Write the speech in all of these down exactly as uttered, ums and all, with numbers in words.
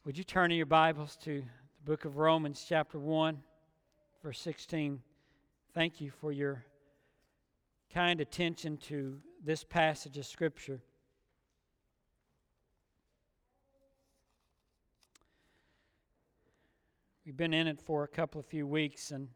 Would you turn in your Bibles to the book of Romans chapter one, verse sixteen. Thank you for your kind attention to this passage of Scripture. We've been in it for a couple of few weeks, and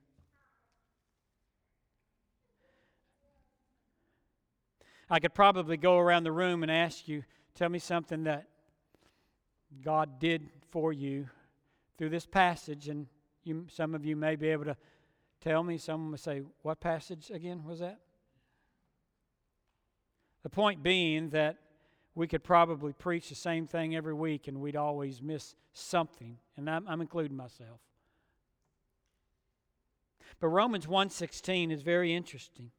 I could probably go around the room and ask you, tell me something that God did for you through this passage, and you, some of you may be able to tell me. Some will say, what passage again was that? The point being that we could probably preach the same thing every week and we'd always miss something, and I'm, I'm including myself. But Romans one sixteen is very interesting.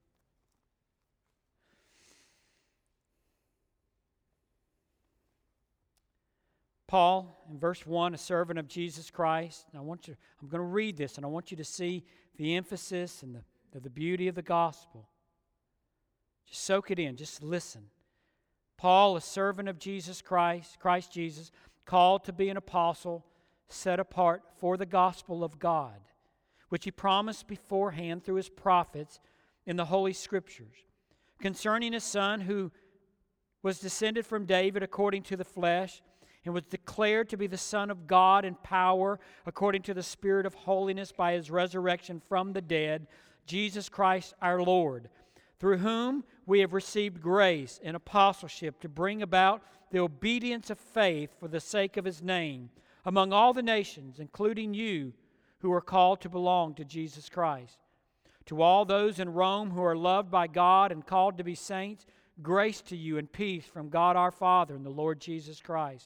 Paul, in verse one, a servant of Jesus Christ. And I want you, I'm going to read this, and I want you to see the emphasis and the, the beauty of the gospel. Just soak it in. Just listen. Paul, a servant of Jesus Christ, Christ Jesus, called to be an apostle, set apart for the gospel of God, which he promised beforehand through his prophets in the Holy Scriptures, concerning his Son who was descended from David according to the flesh, and was declared to be the Son of God in power according to the Spirit of holiness by His resurrection from the dead, Jesus Christ our Lord, through whom we have received grace and apostleship to bring about the obedience of faith for the sake of His name among all the nations, including you who are called to belong to Jesus Christ. To all those in Rome who are loved by God and called to be saints, grace to you and peace from God our Father and the Lord Jesus Christ.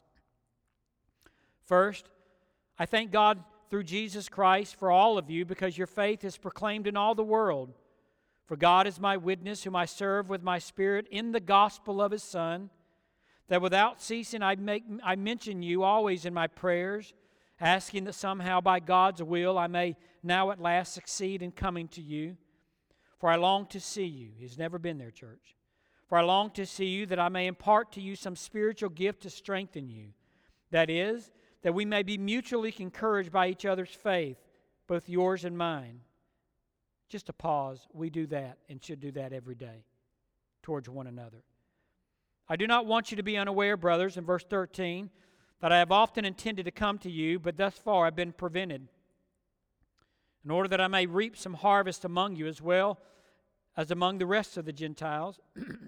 First, I thank God through Jesus Christ for all of you, because your faith is proclaimed in all the world. For God is my witness, whom I serve with my spirit in the gospel of His Son, that without ceasing I make I mention you always in my prayers, asking that somehow by God's will I may now at last succeed in coming to you. For I long to see you. He's never been there, church. For I long to see you, that I may impart to you some spiritual gift to strengthen you. That is, that we may be mutually encouraged by each other's faith, both yours and mine. Just a pause. We do that and should do that every day towards one another. I do not want you to be unaware, brothers, in verse thirteen, that I have often intended to come to you, but thus far I've been prevented, in order that I may reap some harvest among you as well as among the rest of the Gentiles.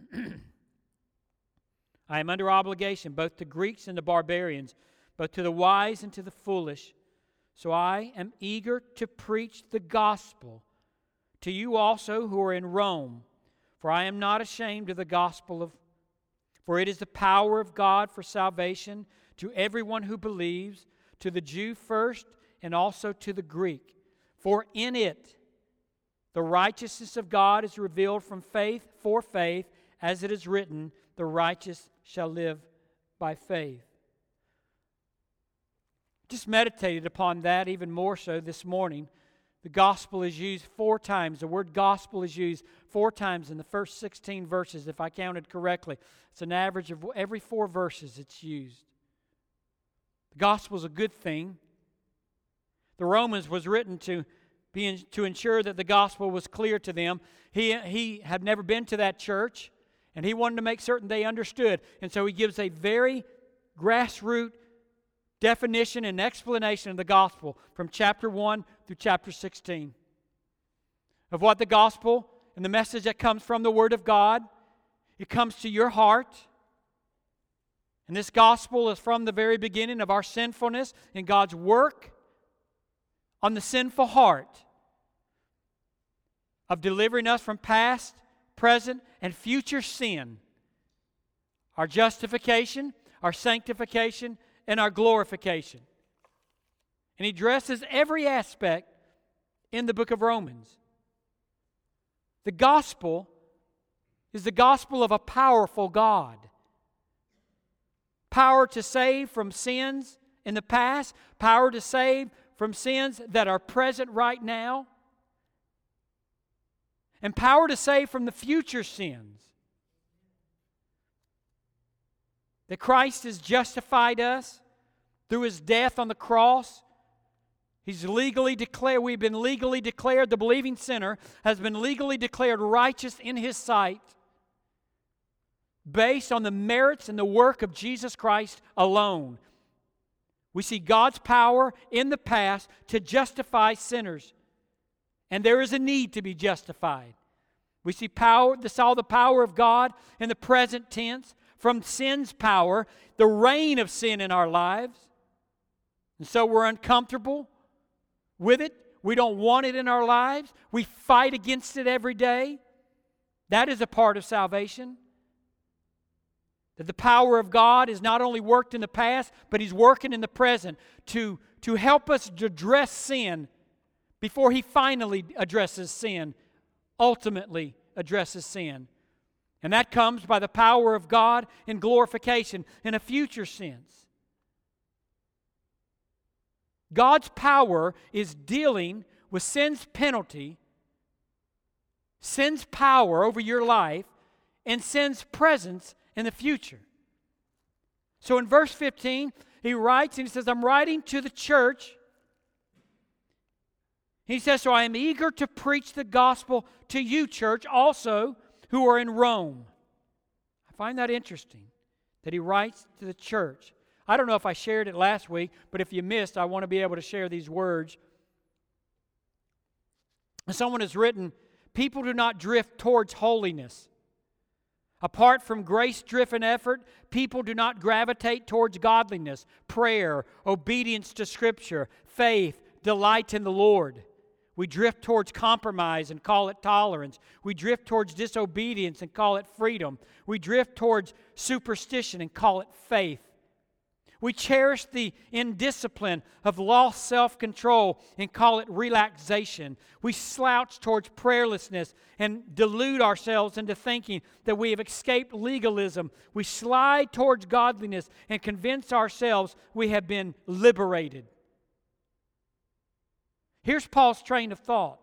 I am under obligation both to Greeks and to barbarians, but to the wise and to the foolish. So I am eager to preach the gospel to you also who are in Rome. For I am not ashamed of the gospel of, for it is the power of God for salvation to everyone who believes, to the Jew first and also to the Greek. For in it the righteousness of God is revealed from faith for faith, as it is written, the righteous shall live by faith. Just meditated upon that even more so this morning. The gospel is used four times. The word gospel is used four times in the first sixteen verses, if I counted correctly. It's an average of every four verses it's used. The gospel is a good thing. The Romans was written to be in, to ensure that the gospel was clear to them. He, he had never been to that church, and he wanted to make certain they understood. And so he gives a very grassroots definition and explanation of the gospel from chapter one through chapter sixteen. Of what the gospel and the message that comes from the Word of God, it comes to your heart. And this gospel is from the very beginning of our sinfulness and God's work on the sinful heart of delivering us from past, present, and future sin. Our justification, our sanctification, and our glorification. And he addresses every aspect in the book of Romans. The gospel is the gospel of a powerful God. Power to save from sins in the past, power to save from sins that are present right now, and power to save from the future sins. That Christ has justified us, Through His death on the cross, He's legally declared, we've been legally declared, the believing sinner has been legally declared righteous in His sight based on the merits and the work of Jesus Christ alone. We see God's power in the past to justify sinners. And there is a need to be justified. We see power, saw the power of God in the present tense, from sin's power, the reign of sin in our lives. And so we're uncomfortable with it. We don't want it in our lives. We fight against it every day. That is a part of salvation. That the power of God is not only worked in the past, but He's working in the present to, to help us address sin before He finally addresses sin, ultimately addresses sin. And that comes by the power of God in glorification in a future sense. God's power is dealing with sin's penalty, sin's power over your life, and sin's presence in the future. So in verse fifteen, he writes and he says, I'm writing to the church. He says, so I am eager to preach the gospel to you, church, also who are in Rome. I find that interesting that he writes to the church. I don't know if I shared it last week, but if you missed, I want to be able to share these words. Someone has written, people do not drift towards holiness. Apart from grace-driven effort, people do not gravitate towards godliness, prayer, obedience to Scripture, faith, delight in the Lord. We drift towards compromise and call it tolerance. We drift towards disobedience and call it freedom. We drift towards superstition and call it faith. We cherish the indiscipline of lost self-control and call it relaxation. We slouch towards prayerlessness and delude ourselves into thinking that we have escaped legalism. We slide towards godliness and convince ourselves we have been liberated. Here's Paul's train of thought.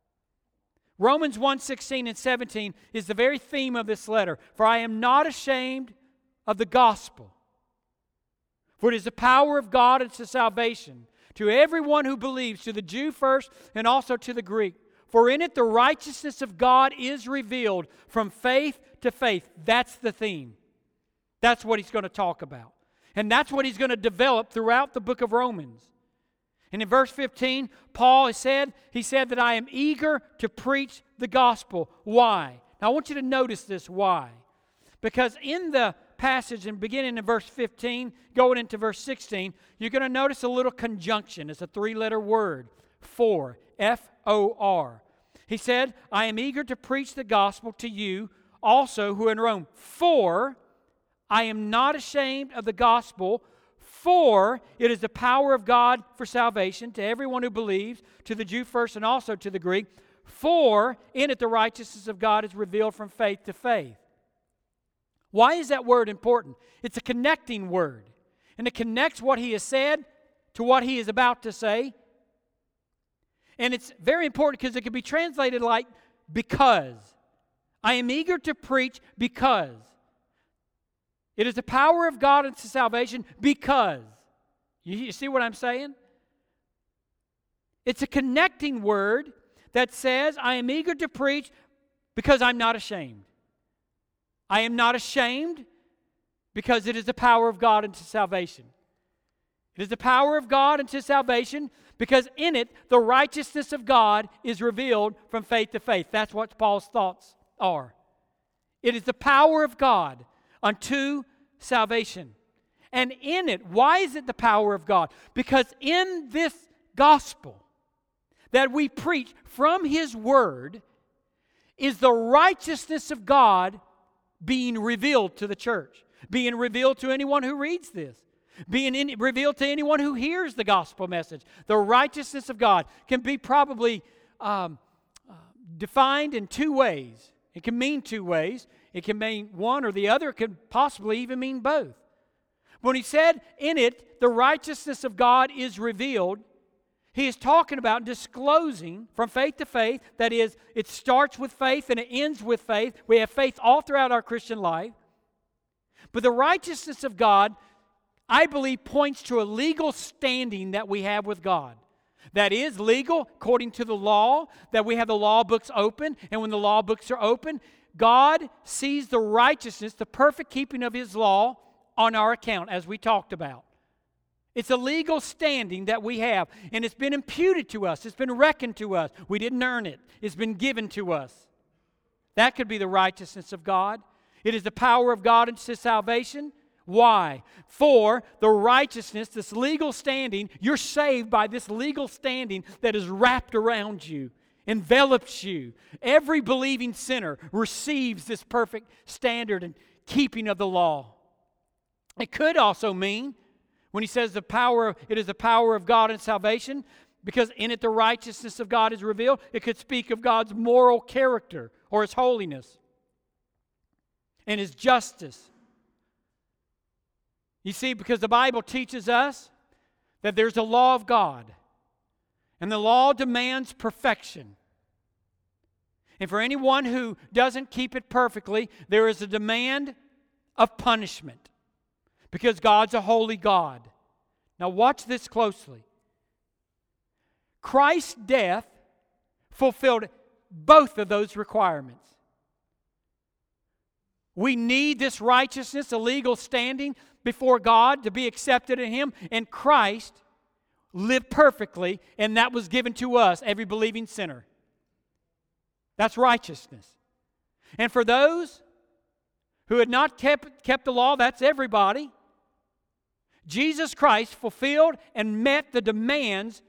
Romans one sixteen and seventeen is the very theme of this letter. For I am not ashamed of the gospel. For it is the power of God unto salvation to everyone who believes, to the Jew first and also to the Greek. For in it the righteousness of God is revealed from faith to faith. That's the theme. That's what he's going to talk about. And that's what he's going to develop throughout the book of Romans. And in verse fifteen, Paul has said, he said that I am eager to preach the gospel. Why? Now I want you to notice this why. Because in the passage and beginning in verse fifteen, going into verse sixteen, you're going to notice a little conjunction. It's a three-letter word. For. F O R. He said, I am eager to preach the gospel to you also who are in Rome. For I am not ashamed of the gospel, for it is the power of God for salvation to everyone who believes, to the Jew first and also to the Greek. For in it the righteousness of God is revealed from faith to faith. Why is that word important? It's a connecting word. And it connects what he has said to what he is about to say. And it's very important because it can be translated like because. I am eager to preach because. It is the power of God unto salvation because. You, you see what I'm saying? It's a connecting word that says, I am eager to preach because I'm not ashamed. I am not ashamed because it is the power of God unto salvation. It is the power of God unto salvation because in it the righteousness of God is revealed from faith to faith. That's what Paul's thoughts are. It is the power of God unto salvation. And in it, why is it the power of God? Because in this gospel that we preach from His Word is the righteousness of God being revealed to the church, being revealed to anyone who reads this, being in, revealed to anyone who hears the gospel message. The righteousness of God can be probably um, uh, defined in two ways. It can mean two ways. It can mean one or the other. It can possibly even mean both. When he said, in it, the righteousness of God is revealed, he is talking about disclosing from faith to faith. That is, it starts with faith and it ends with faith. We have faith all throughout our Christian life. But the righteousness of God I believe, points to a legal standing that we have with God. That is legal according to the law, that we have the law books open, and when the law books are open, God sees the righteousness, the perfect keeping of His law on our account, as we talked about. It's a legal standing that we have, and it's been imputed to us. It's been reckoned to us. We didn't earn it. It's been given to us. That could be the righteousness of God. It is the power of God unto salvation. Why? For the righteousness, this legal standing, you're saved by this legal standing that is wrapped around you, envelops you. Every believing sinner receives this perfect standard and keeping of the law. It could also mean, when he says the power, it is the power of God in salvation, because in it the righteousness of God is revealed, it could speak of God's moral character or His holiness and His justice. You see, because the Bible teaches us that there's a law of God, and the law demands perfection. And for anyone who doesn't keep it perfectly, there is a demand of punishment, because God's a holy God. Now watch this closely. Christ's death fulfilled both of those requirements. We need this righteousness, a legal standing before God to be accepted in Him, and Christ lived perfectly, and that was given to us, every believing sinner. That's righteousness. And for those who had not kept, kept the law, that's everybody, Jesus Christ fulfilled and met the demands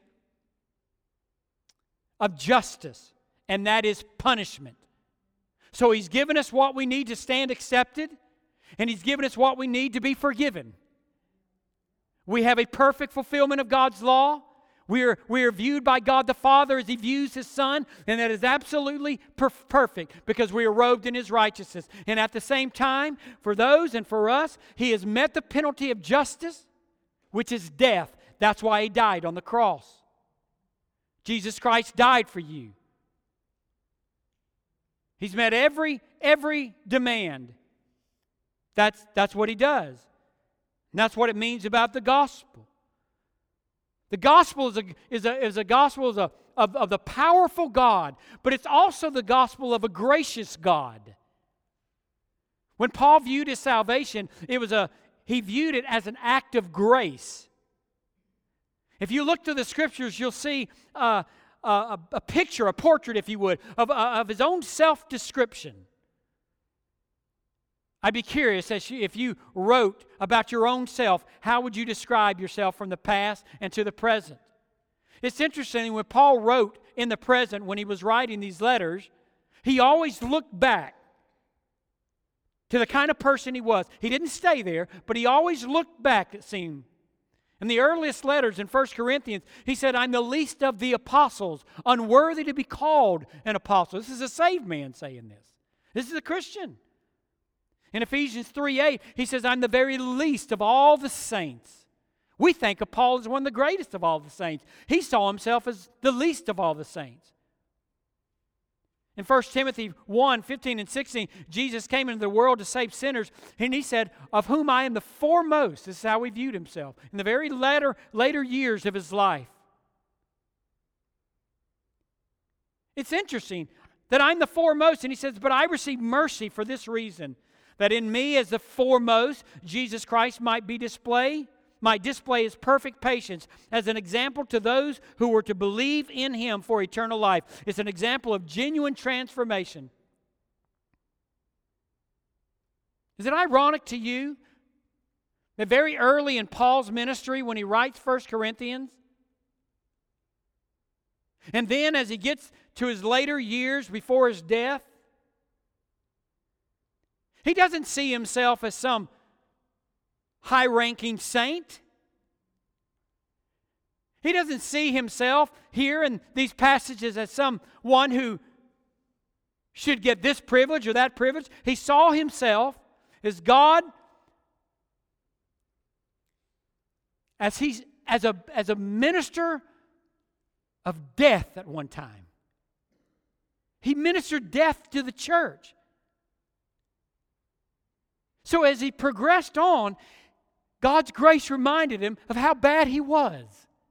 of justice, and that is punishment. So He's given us what we need to stand accepted, and He's given us what we need to be forgiven. We have a perfect fulfillment of God's law. We are, we are viewed by God the Father as He views His Son, and that is absolutely per- perfect because we are robed in His righteousness. And at the same time, for those and for us, He has met the penalty of justice, which is death. That's why He died on the cross. Jesus Christ died for you. He's met every, every demand. That's, that's what He does. And that's what it means about the gospel. The gospel is a, is a, is a gospel is a, of, of the powerful God, but it's also the gospel of a gracious God. When Paul viewed his salvation, it was a, he viewed it as an act of grace. If you look to the Scriptures, you'll see uh, a, a picture, a portrait, if you would, of, of his own self-description. I'd be curious, as you, if you wrote about your own self, how would you describe yourself from the past and to the present? It's interesting, when Paul wrote in the present, when he was writing these letters, he always looked back to the kind of person he was. He didn't stay there, but he always looked back, it seemed. In the earliest letters in First Corinthians, he said, I'm the least of the apostles, unworthy to be called an apostle. This is a saved man saying this. This is a Christian. In Ephesians three eight, he says, I'm the very least of all the saints. We think of Paul as one of the greatest of all the saints. He saw himself as the least of all the saints. In First Timothy one fifteen and sixteen, Jesus came into the world to save sinners, and He said, of whom I am the foremost. This is how He viewed Himself in the very later, later years of His life. It's interesting that I'm the foremost, and He says, but I received mercy for this reason, that in me as the foremost, Jesus Christ might be displayed, might display His perfect patience as an example to those who were to believe in Him for eternal life. It's an example of genuine transformation. Is it ironic to you that very early in Paul's ministry, when he writes First Corinthians, and then as he gets to his later years before his death, he doesn't see himself as some high-ranking saint. He doesn't see himself here in these passages as someone who should get this privilege or that privilege. He saw himself as God, as he's as a as a minister of death at one time. He ministered death to the church. So as he progressed on, God's grace reminded him of how bad he was.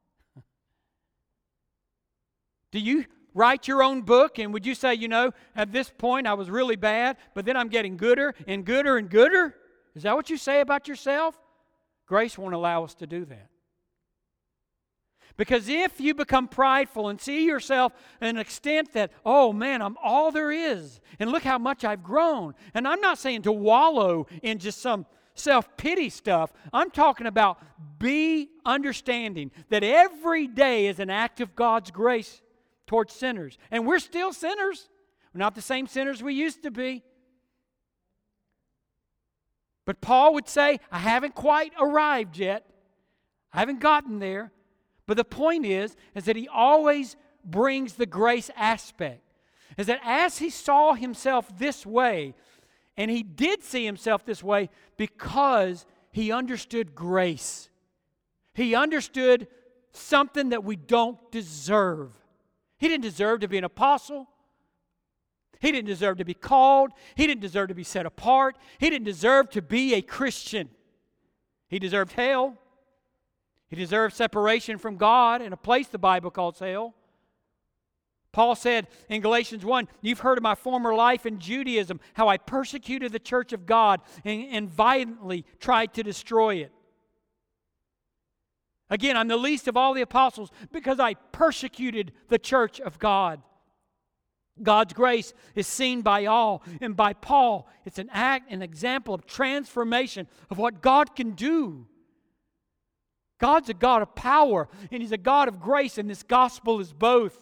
Do you write your own book, and would you say, you know, at this point I was really bad, but then I'm getting gooder and gooder and gooder? Is that what you say about yourself? Grace won't allow us to do that. Because if you become prideful and see yourself in an extent that, oh man, I'm all there is, and look how much I've grown. And I'm not saying to wallow in just some self-pity stuff. I'm talking about be understanding that every day is an act of God's grace towards sinners. And we're still sinners. We're not the same sinners we used to be. But Paul would say, I haven't quite arrived yet. I haven't gotten there. But the point is, is that he always brings the grace aspect. Is that as he saw himself this way, and he did see himself this way because he understood grace. He understood something that we don't deserve. He didn't deserve to be an apostle. He didn't deserve to be called. He didn't deserve to be set apart. He didn't deserve to be a Christian. He deserved hell. He deserved separation from God in a place the Bible calls hell. Paul said in Galatians one, you've heard of my former life in Judaism, how I persecuted the church of God and, and violently tried to destroy it. Again, I'm the least of all the apostles because I persecuted the church of God. God's grace is seen by all, and by Paul, it's an act, an example of transformation of what God can do. God's a God of power, and He's a God of grace, and this gospel is both.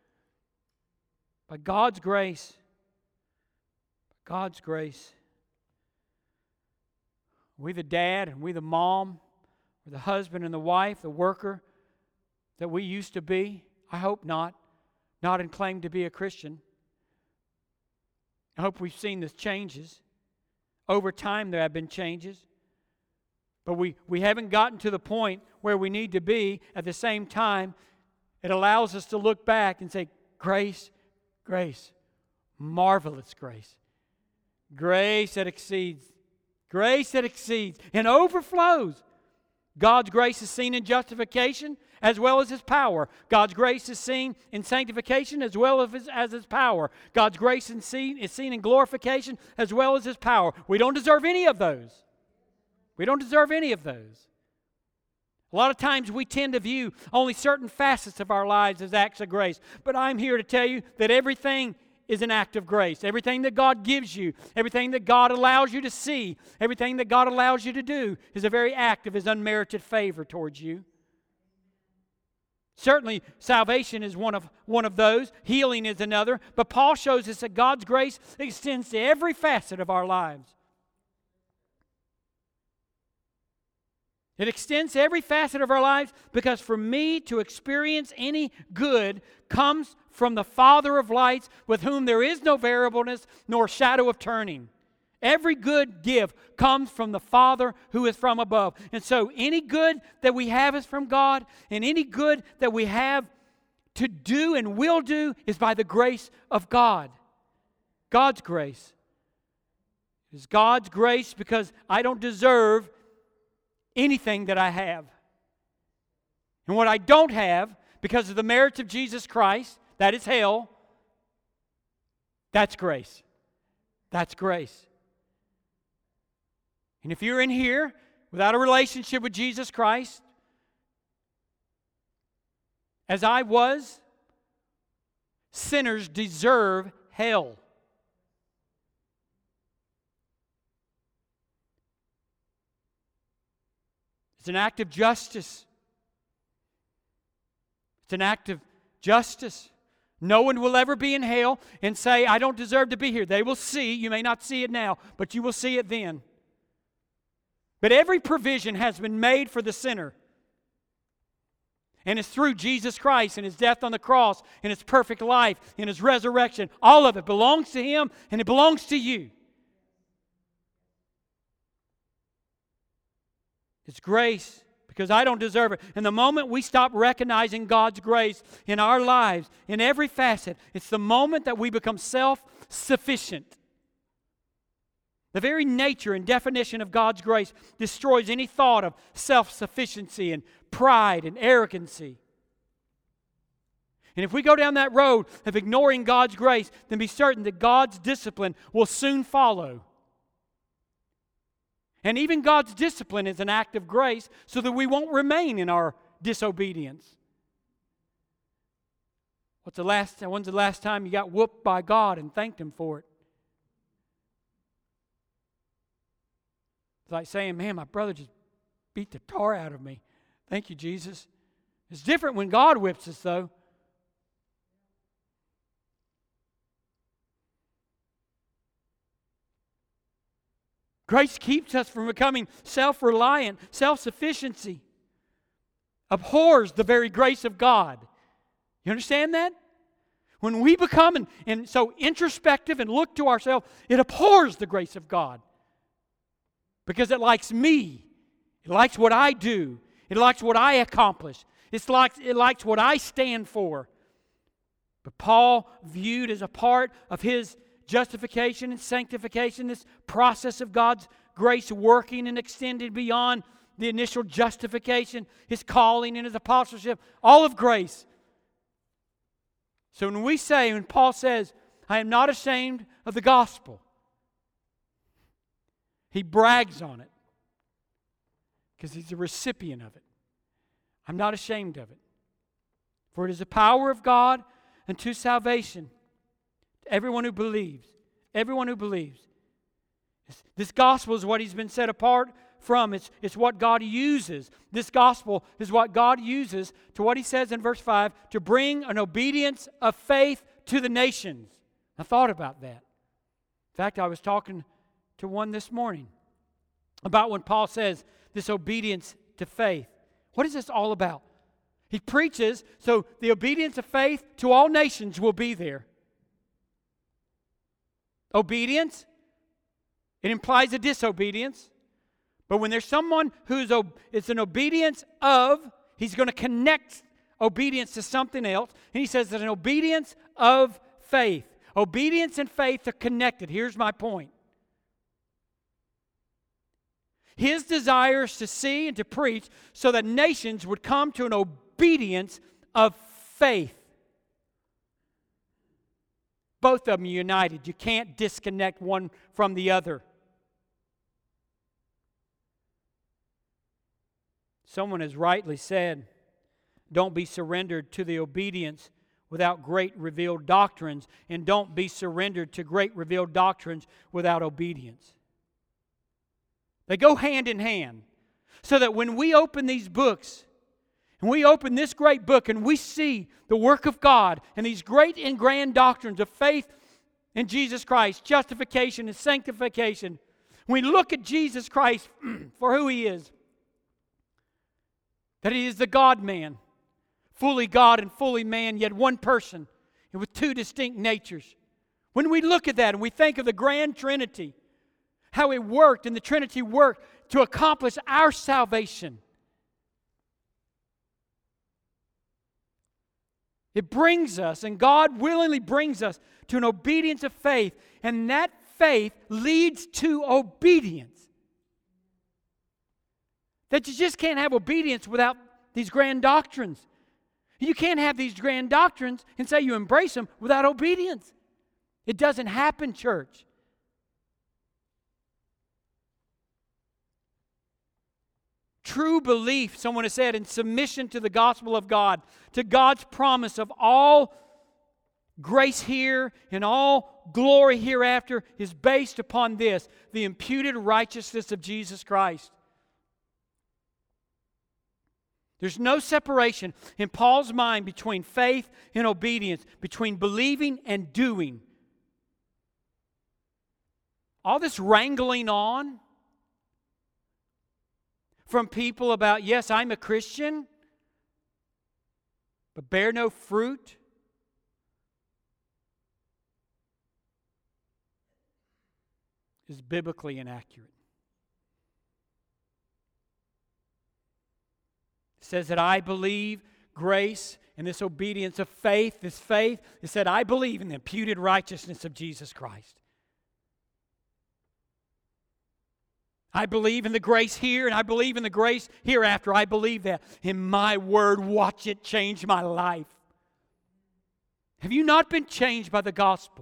By God's grace, by God's grace, we the dad and we the mom, or the husband and the wife, the worker that we used to be, I hope not, not and claim to be a Christian. I hope we've seen the changes. Over time there have been changes. But we, we haven't gotten to the point where we need to be. At the same time, it allows us to look back and say, grace, grace, marvelous grace. Grace that exceeds, grace that exceeds and overflows. God's grace is seen in justification as well as His power. God's grace is seen in sanctification as well as His, as His power. God's grace is seen, is seen in glorification as well as His power. We don't deserve any of those. We don't deserve any of those. A lot of times we tend to view only certain facets of our lives as acts of grace. But I'm here to tell you that everything is an act of grace. Everything that God gives you, everything that God allows you to see, everything that God allows you to do is a very act of His unmerited favor towards you. Certainly, salvation is one of, one of those. Healing is another. But Paul shows us that God's grace extends to every facet of our lives. It extends to every facet of our lives because for me to experience any good comes from the Father of lights, with whom there is no variableness nor shadow of turning. Every good gift comes from the Father who is from above. And so any good that we have is from God, and any good that we have to do and will do is by the grace of God. God's grace. It is God's grace because I don't deserve anything that I have. And what I don't have, because of the merits of Jesus Christ, that is hell, that's grace. That's grace. And if you're in here without a relationship with Jesus Christ, as I was, sinners deserve hell. It's an act of justice. It's an act of justice. No one will ever be in hell and say, I don't deserve to be here. They will see. You may not see it now, but you will see it then. But every provision has been made for the sinner. And it's through Jesus Christ and His death on the cross and His perfect life and His resurrection. All of it belongs to Him and it belongs to you. It's grace because I don't deserve it. And the moment we stop recognizing God's grace in our lives, in every facet, it's the moment that we become self-sufficient. The very nature and definition of God's grace destroys any thought of self-sufficiency and pride and arrogancy. And if we go down that road of ignoring God's grace, then be certain that God's discipline will soon follow. And even God's discipline is an act of grace so that we won't remain in our disobedience. What's the last, when's the last time you got whooped by God and thanked Him for it? It's like saying, man, my brother just beat the tar out of me. Thank you, Jesus. It's different when God whips us, though. Grace keeps us from becoming self-reliant. Self-sufficiency abhors the very grace of God. You understand that? When we become and, and so introspective and look to ourselves, it abhors the grace of God. Because it likes me. It likes what I do. It likes what I accomplish. It's like, it likes what I stand for. But Paul viewed as a part of his justification and sanctification, this process of God's grace working and extended beyond the initial justification, His calling and His apostleship, all of grace. So when we say, when Paul says, I am not ashamed of the gospel, he brags on it because he's a recipient of it. I'm not ashamed of it. For it is the power of God unto salvation. Everyone who believes. Everyone who believes. This gospel is what he's been set apart from. It's, it's what God uses. This gospel is what God uses to what he says in verse five, to bring an obedience of faith to the nations. I thought about that. In fact, I was talking to one this morning about when Paul says this obedience to faith. What is this all about? He preaches, so the obedience of faith to all nations will be there. Obedience, it implies a disobedience. But when there's someone who's, it's an obedience of, he's going to connect obedience to something else. And he says that an obedience of faith. Obedience and faith are connected. Here's my point. His desire is to see and to preach so that nations would come to an obedience of faith. Both of them united. You can't disconnect one from the other. Someone has rightly said, don't be surrendered to the obedience without great revealed doctrines, and don't be surrendered to great revealed doctrines without obedience. They go hand in hand. So that when we open these books, and we open this great book, and we see the work of God, and these great and grand doctrines of faith in Jesus Christ, justification and sanctification, when we look at Jesus Christ for who He is, that He is the God-man, fully God and fully man, yet one person, and with two distinct natures. When we look at that and we think of the grand Trinity, how it worked and the Trinity worked to accomplish our salvation, it brings us, and God willingly brings us to an obedience of faith, and that faith leads to obedience. That you just can't have obedience without these grand doctrines. You can't have these grand doctrines and say you embrace them without obedience. It doesn't happen, church. True belief, someone has said, in submission to the gospel of God, to God's promise of all grace here and all glory hereafter, is based upon this, the imputed righteousness of Jesus Christ. There's no separation in Paul's mind between faith and obedience, between believing and doing. All this wrangling on from people about, yes, I'm a Christian, but bear no fruit. Is biblically inaccurate. It says that I believe grace and this obedience of faith, this faith, it said I believe in the imputed righteousness of Jesus Christ. I believe in the grace here and I believe in the grace hereafter. I believe that. In my word, watch it change my life. Have you not been changed by the gospel?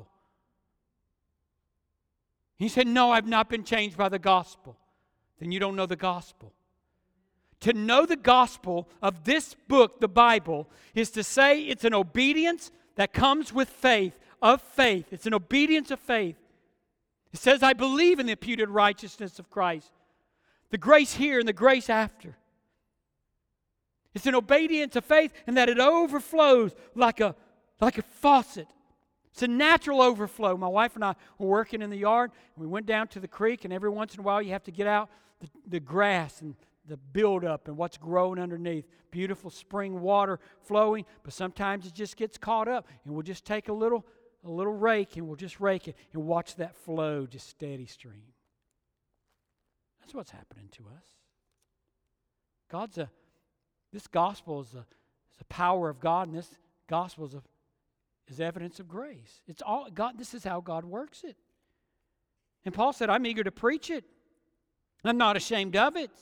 He said, no, I've not been changed by the gospel. Then you don't know the gospel. To know the gospel of this book, the Bible, is to say it's an obedience that comes with faith, of faith. It's an obedience of faith. It says, I believe in the imputed righteousness of Christ. The grace here and the grace after. It's an obedience of faith and that it overflows like a, like a faucet. It's a natural overflow. My wife and I were working in the yard. And we went down to the creek, and every once in a while you have to get out the, the grass and the buildup and what's growing underneath. Beautiful spring water flowing, but sometimes it just gets caught up, and we'll just take a little a little rake and we'll just rake it and watch that flow, just steady stream. That's what's happening to us. God's a, this gospel is a, is a power of God, and this gospel is, a, is evidence of grace. It's all God. This is how God works it. And Paul said, I'm eager to preach it. I'm not ashamed of it.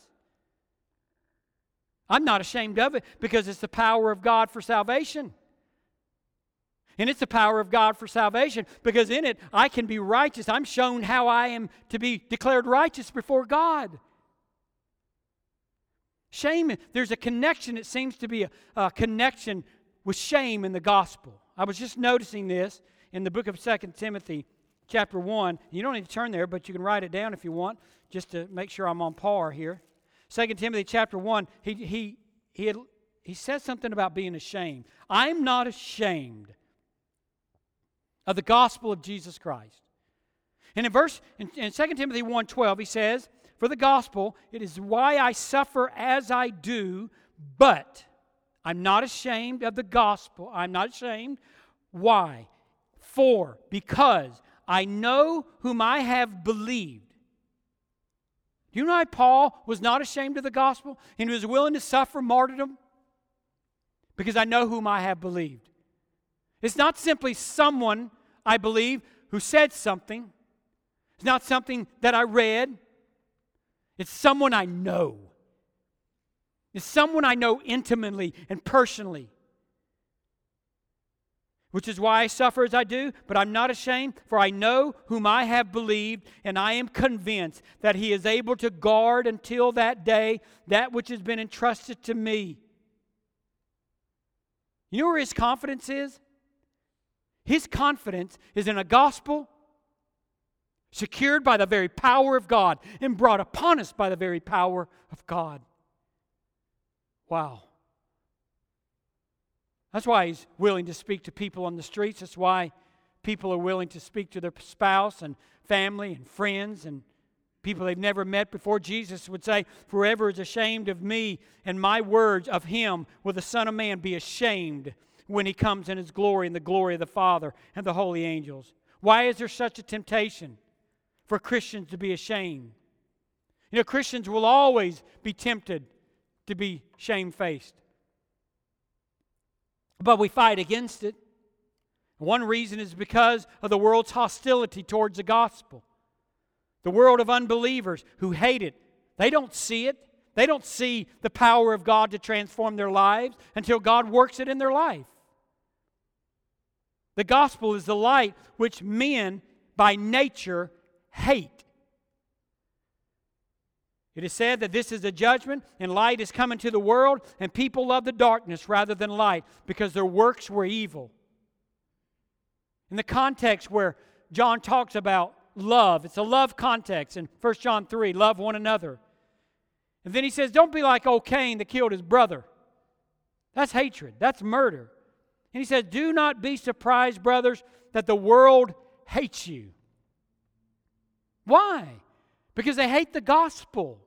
I'm not ashamed of it because it's the power of God for salvation. And it's the power of God for salvation because in it I can be righteous. I'm shown how I am to be declared righteous before God. Shame, there's a connection. It seems to be a, a connection with shame in the gospel. I was just noticing this in the book of Second Timothy chapter one. You don't need to turn there, but you can write it down if you want, just to make sure I'm on par here. Second Timothy chapter one, he, he, he, had, he says something about being ashamed. I'm not ashamed of the gospel of Jesus Christ. And in verse in, in Second Timothy one twelve, he says, for the gospel, it is why I suffer as I do, but I'm not ashamed of the gospel. I'm not ashamed. Why? For, because I know whom I have believed. Do you know why Paul was not ashamed of the gospel and was willing to suffer martyrdom? Because I know whom I have believed. It's not simply someone, I believe, who said something. It's not something that I read. It's someone I know. It's someone I know intimately and personally. Which is why I suffer as I do, but I'm not ashamed, for I know whom I have believed, and I am convinced that He is able to guard until that day that which has been entrusted to me. You know where his confidence is? His confidence is in a gospel secured by the very power of God and brought upon us by the very power of God. Wow. That's why he's willing to speak to people on the streets. That's why people are willing to speak to their spouse and family and friends and people they've never met before. Jesus would say, "Whoever is ashamed of me and my words, of him will the Son of Man be ashamed when he comes in his glory and the glory of the Father and the holy angels." Why is there such a temptation for Christians to be ashamed? You know, Christians will always be tempted to be shamefaced. But we fight against it. One reason is because of the world's hostility towards the gospel. The world of unbelievers who hate it. They don't see it. They don't see the power of God to transform their lives until God works it in their life. The gospel is the light which men by nature hate. It is said that this is a judgment, and light is coming to the world, and people love the darkness rather than light because their works were evil. In the context where John talks about love, it's a love context in First John three, love one another. And then he says, don't be like old Cain that killed his brother. That's hatred. That's murder. And he says, do not be surprised, brothers, that the world hates you. Why? Because they hate the gospel.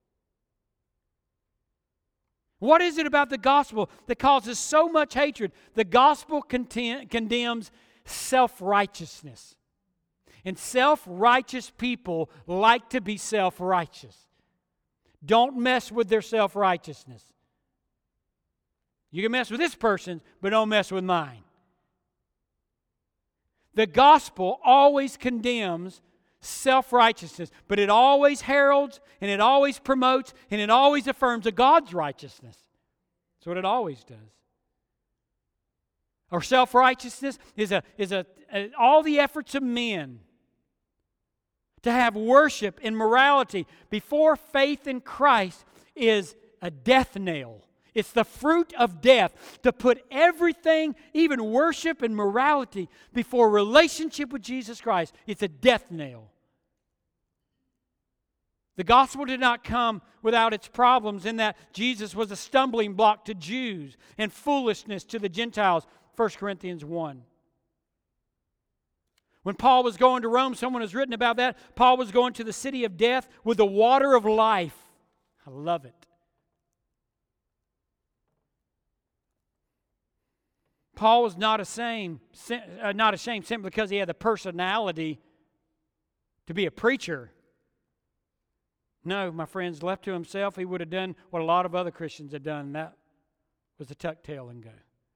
What is it about the gospel that causes so much hatred? The gospel contem- condemns self-righteousness. And self-righteous people like to be self-righteous. Don't mess with their self-righteousness. You can mess with this person, but don't mess with mine. The gospel always condemns self-righteousness, but it always heralds and it always promotes and it always affirms a God's righteousness. That's what it always does. Or self-righteousness is a is a, a all the efforts of men to have worship and morality before faith in Christ is a death knell. It's the fruit of death to put everything, even worship and morality, before relationship with Jesus Christ. It's a death knell. The gospel did not come without its problems in that Jesus was a stumbling block to Jews and foolishness to the Gentiles. First Corinthians one. When Paul was going to Rome, someone has written about that. Paul was going to the city of death with the water of life. I love it. Paul was not ashamed, not ashamed simply because he had the personality to be a preacher. No, my friends, left to himself, he would have done what a lot of other Christians have done, and that was to tuck tail and go.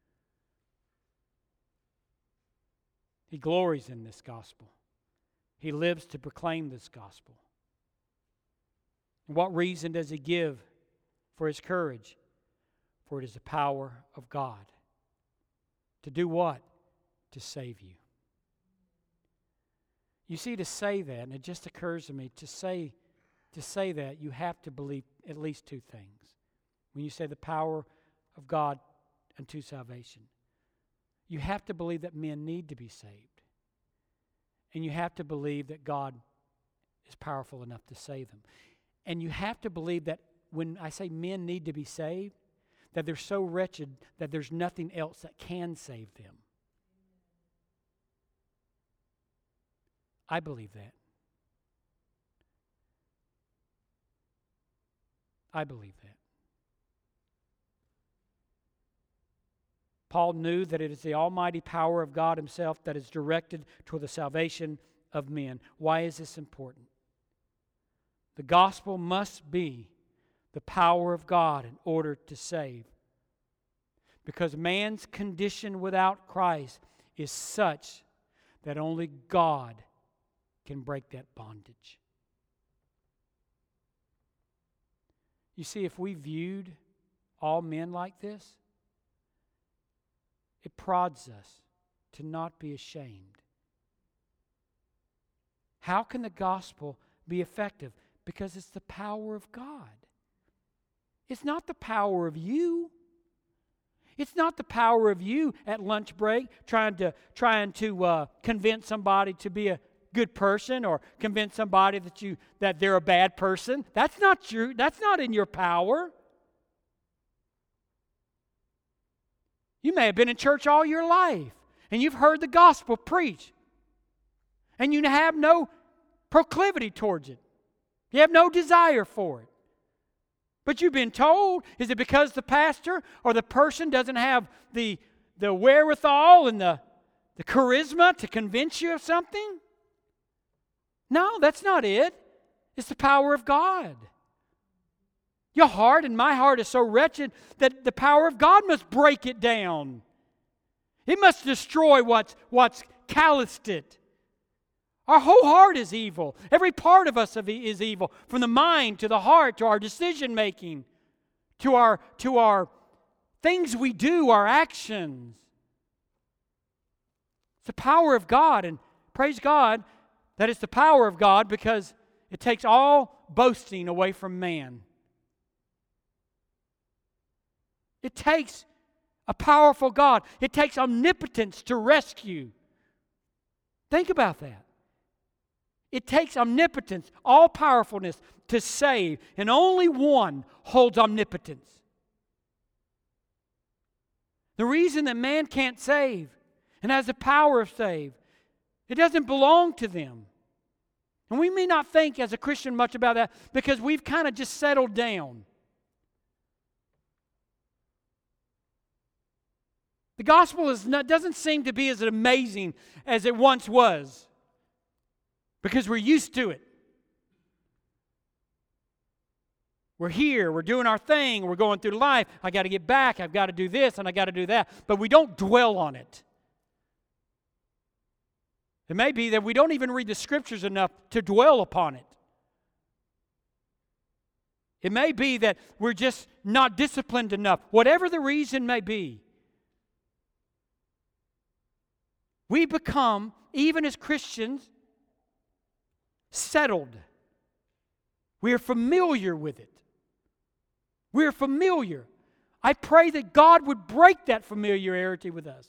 He glories in this gospel. He lives to proclaim this gospel. And what reason does he give for his courage? For it is the power of God. To do what? To save you. You see, to say that, and it just occurs to me, to say, to say that, you have to believe at least two things. When you say the power of God unto salvation, you have to believe that men need to be saved. And you have to believe that God is powerful enough to save them. And you have to believe that when I say men need to be saved, that they're so wretched that there's nothing else that can save them. I believe that. I believe that. Paul knew that it is the almighty power of God himself that is directed toward the salvation of men. Why is this important? The gospel must be the power of God in order to save. Because man's condition without Christ is such that only God can break that bondage. You see, if we viewed all men like this, it prods us to not be ashamed. How can the gospel be effective? Because it's the power of God. It's not the power of you. It's not the power of you at lunch break trying to trying to uh, convince somebody to be a good person or convince somebody that you that they're a bad person. That's not true. That's not in your power. You may have been in church all your life and you've heard the gospel preached and you have no proclivity towards it. You have no desire for it. But you've been told, is it because the pastor or the person doesn't have the, the wherewithal and the, the charisma to convince you of something? No, that's not it. It's the power of God. Your heart and my heart is so wretched that the power of God must break it down. It must destroy what's, what's calloused it. Our whole heart is evil. Every part of us is evil. From the mind to the heart to our decision making to our, to our things we do, our actions. It's the power of God. And praise God that it's the power of God because it takes all boasting away from man. It takes a powerful God. It takes omnipotence to rescue. Think about that. It takes omnipotence, all-powerfulness to save, and only one holds omnipotence. The reason that man can't save and has the power of save, it doesn't belong to them. And we may not think as a Christian much about that because we've kind of just settled down. The gospel is not, doesn't seem to be as amazing as it once was. Because we're used to it. We're here, we're doing our thing, we're going through life. I got to get back, I've got to do this, and I got to do that. But we don't dwell on it. It may be that we don't even read the Scriptures enough to dwell upon it. It may be that we're just not disciplined enough. Whatever the reason may be, we become, even as Christians, settled. We are familiar with it. We are familiar. I pray that God would break that familiarity with us.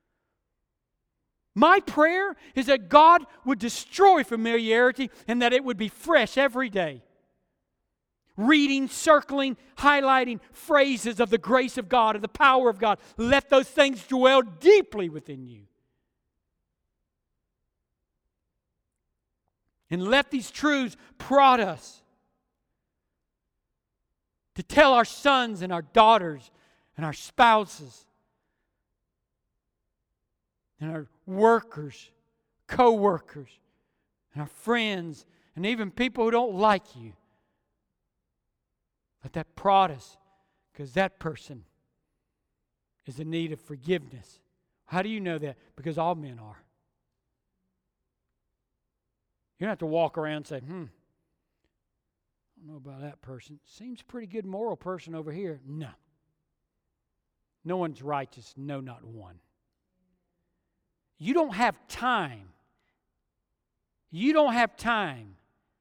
My prayer is that God would destroy familiarity and that it would be fresh every day. Reading, circling, highlighting phrases of the grace of God, of the power of God. Let those things dwell deeply within you. And let these truths prod us to tell our sons and our daughters and our spouses and our workers, co-workers, and our friends, and even people who don't like you. Let that prod us, because that person is in need of forgiveness. How do you know that? Because all men are. You don't have to walk around and say, hmm, I don't know about that person. Seems a pretty good moral person over here. No. No one's righteous. No, not one. You don't have time. You don't have time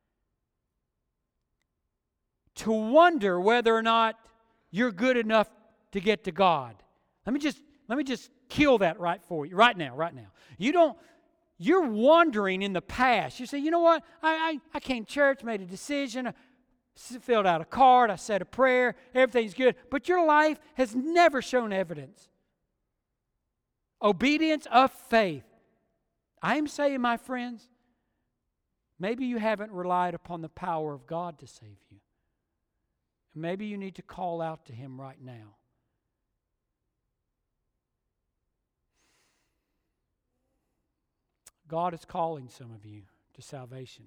to wonder whether or not you're good enough to get to God. Let me just let me just kill that right for you, right now, right now. You don't, you're wondering in the past. You say, you know what? I, I, I came to church, made a decision, I filled out a card, I said a prayer, everything's good. But your life has never shown evidence. Obedience of faith. I am saying, my friends, maybe you haven't relied upon the power of God to save you. Maybe you need to call out to Him right now. God is calling some of you to salvation.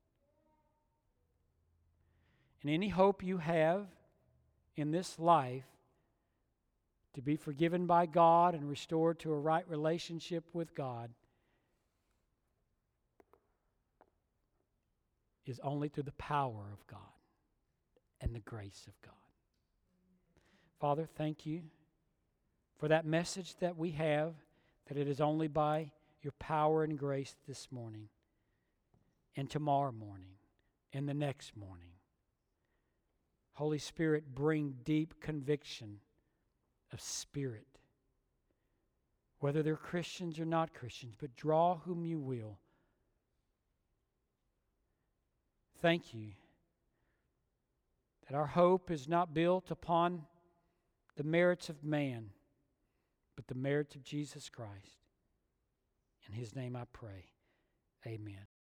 And any hope you have in this life to be forgiven by God and restored to a right relationship with God is only through the power of God and the grace of God. Father, thank you for that message that we have, that it is only by your power and grace this morning and tomorrow morning and the next morning. Holy Spirit, bring deep conviction of spirit, whether they're Christians or not Christians, but draw whom you will. Thank you that our hope is not built upon the merits of man, but the merits of Jesus Christ. In His name I pray. Amen.